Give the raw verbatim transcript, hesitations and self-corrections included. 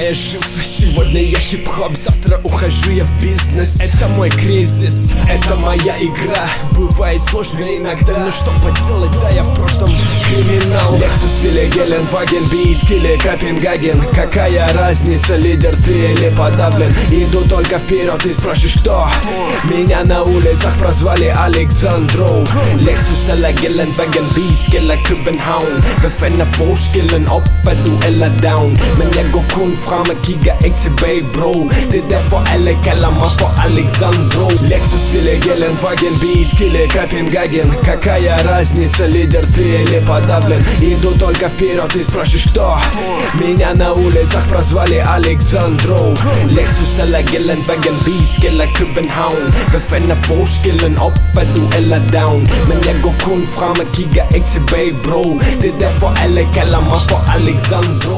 я жив. Сегодня я хип-хоп, завтра ухожу я в бизнес. Это мой кризис, это моя игра. Бывает сложно иногда, но что поделать, да я в прошлом криминал. Lexus или Геленваген, Бийск или Копенгаген, какая разница, лидер ты или подавлен? Иду только вперед, ты спрашиваешь кто? Меня на улицах прозвали Alexandro. Lexus eller Gyllenvägen, Biysk eller København. Hvad fanden er forskellen op, er du eller down? Men jeg går kun frem og kigger ikke tilbage, bro. Det er derfor alle kalder mig for Alexandro. Lexus eller Gyllenvägen, Biysk eller København. Какая разница, лидер ты или подавлен? Иду только вперед, ты спрашиваешь кто? Меня на улицах прозвали Alexandro. Lexus eller Gyllenvägen, Biysk eller København. Hvad fanden er forskellen op, er du eller down? Men jeg går kun frem og kigger ikke tilbage, bro. Det er derfor alle kalder mig for Alexandro.